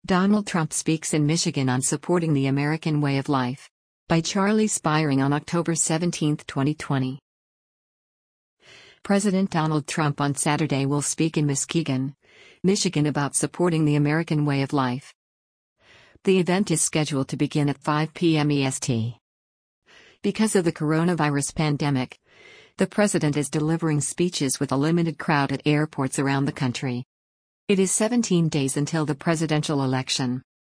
Donald Trump speaks in Michigan on supporting the American way of life. By Charlie Spiring on October 17, 2020. President Donald Trump on Saturday will speak in Muskegon, Michigan about supporting the American way of life. The event is scheduled to begin at 5 p.m. EST. Because of the coronavirus pandemic, the president is delivering speeches with a limited crowd at airports around the country. It is 17 days until the presidential election.